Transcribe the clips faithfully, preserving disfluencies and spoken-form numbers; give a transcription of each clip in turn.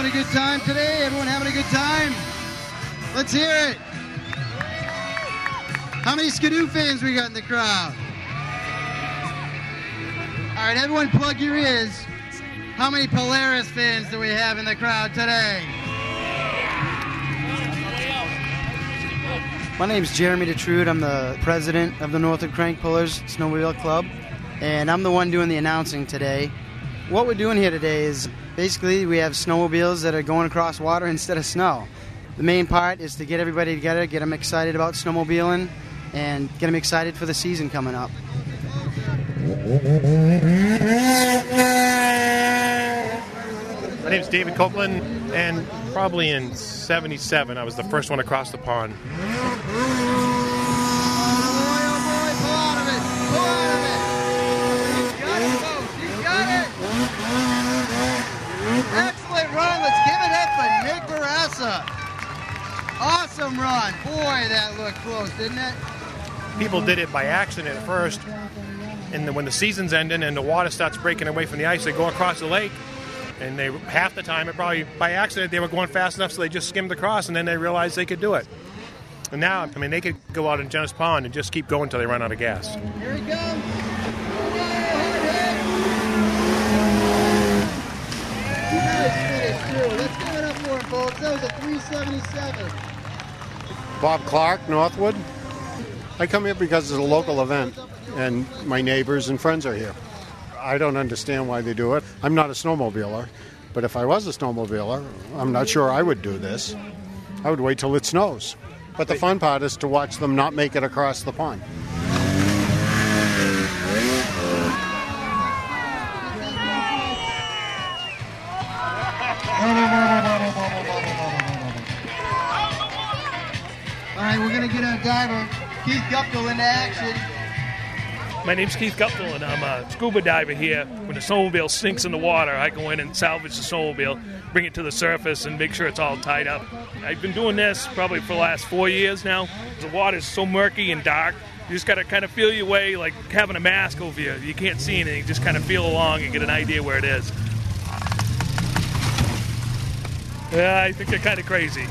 having a good time today? Everyone having a good time? Let's hear it. How many Skidoo fans we got in the crowd? All right, everyone plug your ears. How many Polaris fans do we have in the crowd today? My name's Jeremy DeTrude. I'm the president of the Northwood Crank Pullers Snowmobile Club, and I'm the one doing the announcing today. What we're doing here today is basically we have snowmobiles that are going across water instead of snow. The main part is to get everybody together, get them excited about snowmobiling, and get them excited for the season coming up. My name's David Copeland, and probably in seventy-seven I was the first one across the pond. Excellent run. Let's give it up for Nick Barassa. Awesome run. Boy, that looked close, didn't it? People did it by accident at first, and then when the season's ending and the water starts breaking away from the ice, they go across the lake, and they half the time, it probably by accident, they were going fast enough so they just skimmed across, and then they realized they could do it. And now, I mean, they could go out in Genesee Pond and just keep going until they run out of gas. Here he goes. Let's give it up for him, folks. That was a three seventy-seven. Bob Clark, Northwood. I come here because it's a local event, and my neighbors and friends are here. I don't understand why they do it. I'm not a snowmobiler, but if I was a snowmobiler, I'm not sure I would do this. I would wait till it snows. But the fun part is to watch them not make it across the pond. All right, we're going to get our diver, Keith Guptill, into action. My name's Keith Guptill, and I'm a scuba diver here. When the snowmobile sinks in the water, I go in and salvage the snowmobile, bring it to the surface, and make sure it's all tied up. I've been doing this probably for the last four years now. The water's so murky and dark, you just got to kind of feel your way, like having a mask over you. You can't see anything, you just kind of feel along and get an idea where it is. Yeah, I think they're kind of crazy.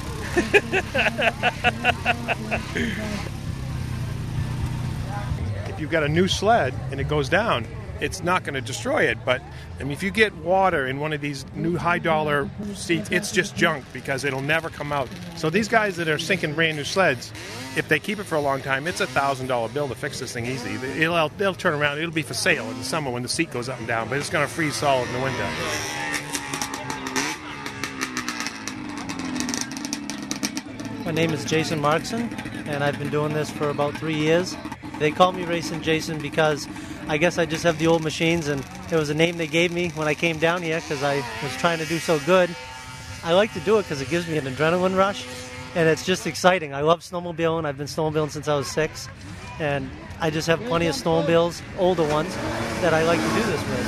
If you've got a new sled and it goes down, it's not going to destroy it. But I mean, if you get water in one of these new high-dollar seats, it's just junk because it'll never come out. So these guys that are sinking brand new sleds, if they keep it for a long time, it's a thousand dollar bill to fix this thing easy. It'll they'll turn around. It'll be for sale in the summer when the seat goes up and down, but it's going to freeze solid in the winter. My name is Jason Markson, and I've been doing this for about three years. They call me Racing Jason because I guess I just have the old machines, and it was a name they gave me when I came down here because I was trying to do so good. I like to do it because it gives me an adrenaline rush, and it's just exciting. I love snowmobiling. I've been snowmobiling since I was six, and I just have plenty of snowmobiles, older ones, that I like to do this with.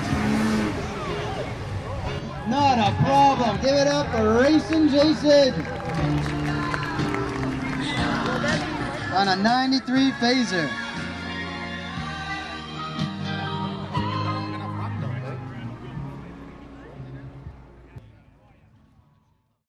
Not a problem. Give it up for Racing Jason. On a ninety-three Phaser.